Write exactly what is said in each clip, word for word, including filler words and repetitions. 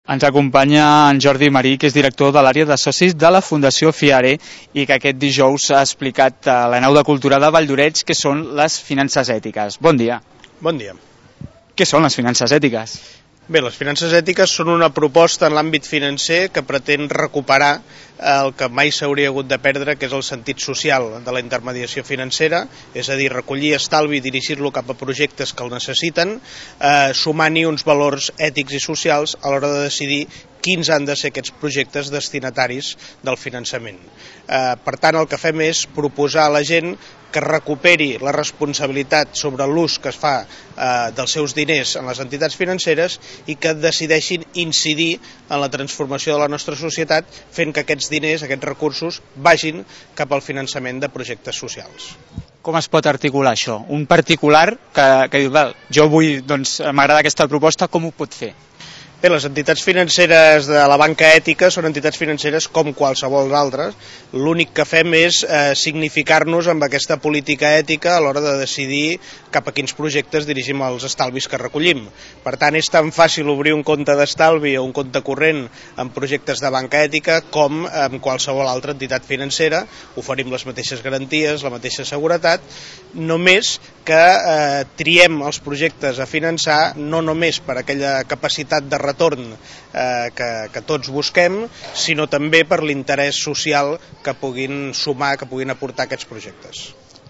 Ens acompanya en Jordi Marí, que és director de l'àrea de socis de la Fundació FIARE i que aquest dijous ha explicat a la nau de cultura de Valldoreix què són les finances ètiques. Bon dia. Bon dia. Què són les finances ètiques? Bé, les finances ètiques són una proposta en l'àmbit financer que pretén recuperar el que mai s'hauria hagut de perdre, que és el sentit social de la intermediació financera, és a dir, recollir estalvi i dirigir-lo cap a projectes que el necessiten, eh, sumant-hi uns valors ètics i socials a l'hora de decidir quins han de ser aquests projectes destinataris del finançament. Eh, per tant, el que fem és proposar a la gent que recuperi la responsabilitat sobre l'ús que es fa eh, dels seus diners en les entitats financeres i que decideixin incidir en la transformació de la nostra societat fent que aquests diners, aquests recursos, vagin cap al finançament de projectes socials. Com es pot articular això? Un particular que, que diu, val, jo vull, doncs m'agrada aquesta proposta, com ho pot fer? Bé, les entitats financeres de la banca ètica són entitats financeres com qualsevol d'altres. L'únic que fem és eh, significar-nos amb aquesta política ètica a l'hora de decidir cap a quins projectes dirigim els estalvis que recollim. Per tant, és tan fàcil obrir un compte d'estalvi o un compte corrent en projectes de banca ètica com en qualsevol altra entitat financera. Oferim les mateixes garanties, la mateixa seguretat, només que eh, triem els projectes a finançar no només per aquella capacitat de retorn eh, que, que tots busquem, sinó també per l'interès social que puguin sumar, que puguin aportar aquests projectes.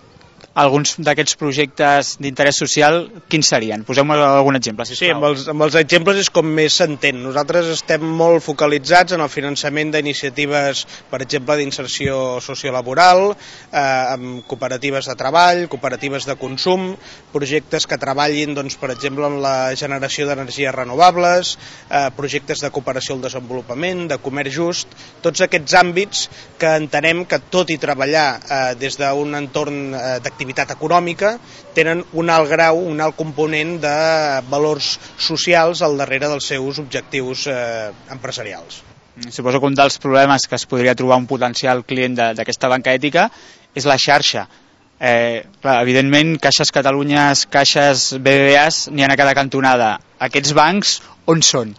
Alguns d'aquests projectes d'interès social, quins serien? Poseu-me algun exemple, sisplau. Sí, amb els, amb els exemples és com més s'entén. Nosaltres estem molt focalitzats en el finançament d'iniciatives, per exemple, d'inserció sociolaboral, eh, amb cooperatives de treball, cooperatives de consum, projectes que treballin, doncs, per exemple, en la generació d'energies renovables, eh, projectes de cooperació al desenvolupament, de comerç just, tots aquests àmbits que entenem que tot i treballar eh, des d'un entorn eh, d'activitat activitat econòmica, tenen un alt grau, un alt component de valors socials al darrere dels seus objectius eh, empresarials. Suposo que un dels problemes que es podria trobar un potencial client d'aquesta banca ètica és la xarxa. Eh, clar, evidentment, Caixes Catalunya, Caixes B B V As n'hi ha a cada cantonada. Aquests bancs on són?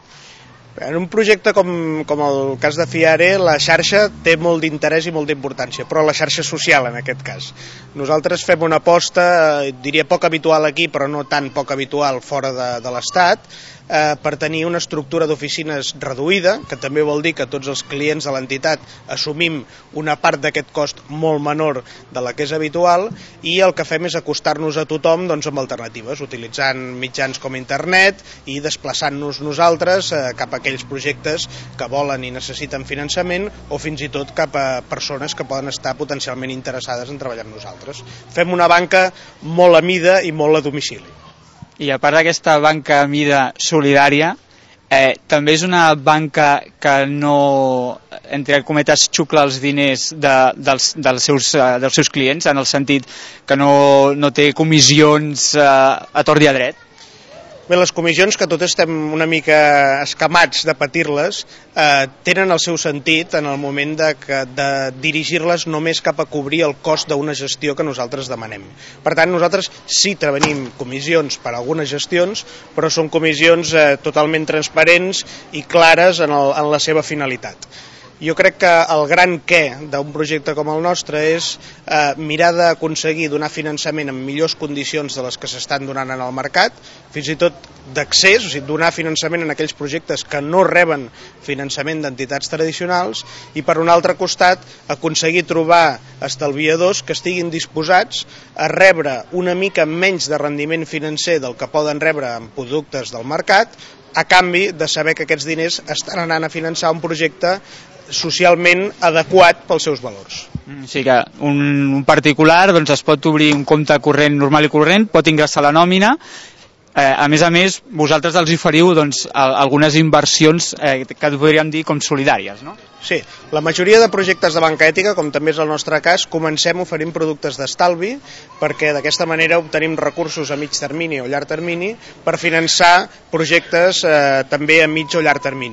En un projecte com, com el cas de FIARE, la xarxa té molt d'interès i molta importància, però la xarxa social en aquest cas. Nosaltres fem una aposta, diria poc habitual aquí, però no tan poc habitual fora de, de l'Estat, eh, per tenir una estructura d'oficines reduïda, que també vol dir que tots els clients de l'entitat assumim una part d'aquest cost molt menor de la que és habitual, i el que fem és acostar-nos a tothom doncs, amb alternatives, utilitzant mitjans com internet i desplaçant-nos nosaltres eh, cap a aquells projectes que volen i necessiten finançament o fins i tot cap a persones que poden estar potencialment interessades en treballar amb nosaltres. Fem una banca molt a mida i molt a domicili. I a part d'aquesta banca a mida solidària, eh, també és una banca que no, entre cometes, xucla els diners de, dels, dels, seus, eh, dels seus clients, en el sentit que no, no té comissions eh, a tort i a dret? Bé, les comissions, que tots estem una mica escamats de patir-les, eh, tenen el seu sentit en el moment de, de dirigir-les només cap a cobrir el cost d'una gestió que nosaltres demanem. Per tant, nosaltres sí treballim comissions per a algunes gestions, però són comissions eh, totalment transparents i clares en, el, en la seva finalitat. Jo crec que el gran què d'un projecte com el nostre és eh, mirar d'aconseguir donar finançament en millors condicions de les que s'estan donant en el mercat, fins i tot d'accés, o sigui, donar finançament en aquells projectes que no reben finançament d'entitats tradicionals, i per un altre costat aconseguir trobar estalviadors que estiguin disposats a rebre una mica menys de rendiment financer del que poden rebre en productes del mercat, a canvi de saber que aquests diners estan anant a finançar un projecte socialment adequat pels seus valors. O sigui que un, un particular doncs, es pot obrir un compte corrent normal i corrent, pot ingressar la nòmina, eh, a més a més vosaltres els oferiu doncs, algunes inversions eh, que podríem dir com solidàries, no? Sí, la majoria de projectes de banca ètica, com també és el nostre cas, comencem oferint productes d'estalvi perquè d'aquesta manera obtenim recursos a mig termini o llarg termini per finançar projectes eh, també a mig o llarg termini.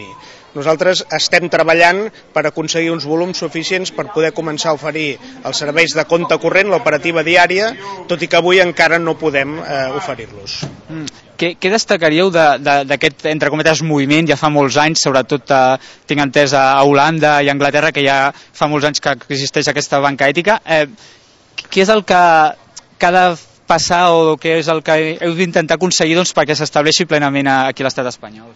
Nosaltres estem treballant per aconseguir uns volums suficients per poder començar a oferir els serveis de compte corrent, l'operativa diària, tot i que avui encara no podem eh, oferir-los. Mm. Què, què destacaríeu d'aquest, de, entre cometes, moviment? Ja fa molts anys, sobretot eh, tinc entès a Holanda i a Anglaterra, que ja fa molts anys que existeix aquesta banca ètica. Eh, què és el que, que ha de passar o què és el que heu d'intentar aconseguir doncs, perquè s'estableixi plenament aquí a l'estat espanyol?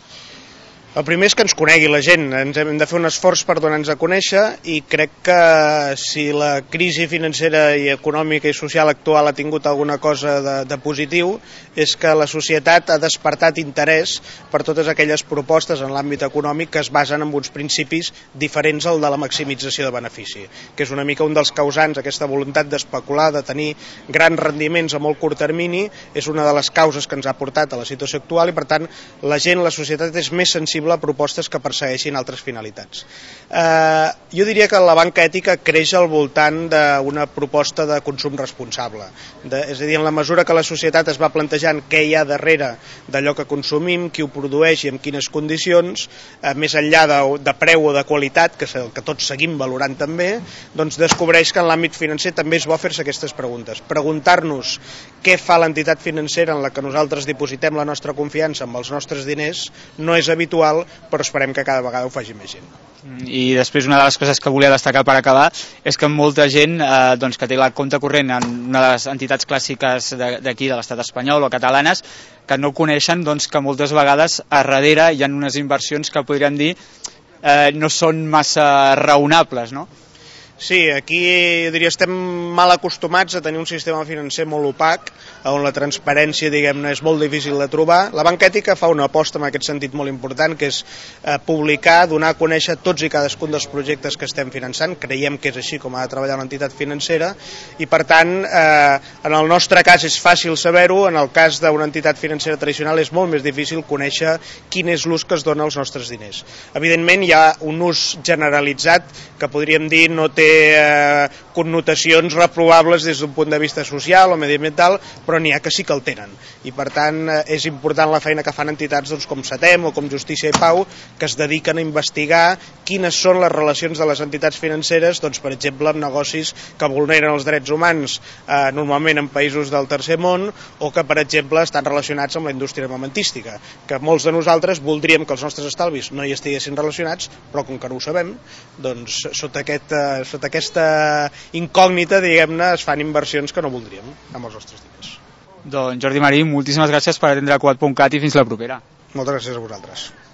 El primer és que ens conegui la gent, ens hem de fer un esforç per donar-nos a conèixer i crec que si la crisi financera i econòmica i social actual ha tingut alguna cosa de, de positiu és que la societat ha despertat interès per totes aquelles propostes en l'àmbit econòmic que es basen en uns principis diferents al de la maximització de benefici, que és una mica un dels causants, aquesta voluntat d'especular, de tenir grans rendiments a molt curt termini, és una de les causes que ens ha portat a la situació actual i per tant la gent, la societat és més sensible a propostes que persegueixin altres finalitats. Eh, jo diria que la banca ètica creix al voltant d'una proposta de consum responsable. De, és a dir, en la mesura que la societat es va plantejant què hi ha darrere d'allò que consumim, qui ho produeix i en quines condicions, eh, més enllà de, de preu o de qualitat, que és el que tots seguim valorant també, doncs descobreix que en l'àmbit financer també és bo fer-se aquestes preguntes. Preguntar-nos què fa l'entitat financera en la que nosaltres dipositem la nostra confiança amb els nostres diners no és habitual, però esperem que cada vegada ho faci més gent. I després una de les coses que volia destacar per acabar és que molta gent eh, doncs, que té la compte corrent en una de les entitats clàssiques d'aquí, de l'estat espanyol o catalanes, que no coneixen doncs, que moltes vegades a darrere hi ha unes inversions que podríem dir eh, no són massa raonables, no? Sí, aquí diria estem mal acostumats a tenir un sistema financer molt opac, on la transparència, diguem-ne, és molt difícil de trobar. La banca ètica fa una aposta en aquest sentit molt important, que és eh, publicar, donar a conèixer tots i cadascun dels projectes que estem finançant. Creiem que és així com ha de treballar una entitat financera i, per tant, eh, en el nostre cas és fàcil saber-ho, en el cas d'una entitat financera tradicional és molt més difícil conèixer quin és l'ús que es dona als nostres diners. Evidentment, hi ha un ús generalitzat que podríem dir no té eh, connotacions reprovables des d'un punt de vista social o mediambiental, però n'hi ha que sí que el tenen. I per tant eh, és important la feina que fan entitats doncs, com SATEM o com Justícia i Pau, que es dediquen a investigar quines són les relacions de les entitats financeres, doncs, per exemple, amb negocis que vulneren els drets humans, eh, normalment en països del tercer món, o que, per exemple, estan relacionats amb la indústria armamentística, que molts de nosaltres voldríem que els nostres estalvis no hi estiguessin relacionats, però com que no ho sabem, doncs sota, aquest, eh, sota aquesta incògnita, diguem-ne, es fan inversions que no voldríem amb els nostres diners. Doncs Jordi Marí, moltíssimes gràcies per atendre a Quad punt cat i fins la propera. Moltes gràcies a vosaltres.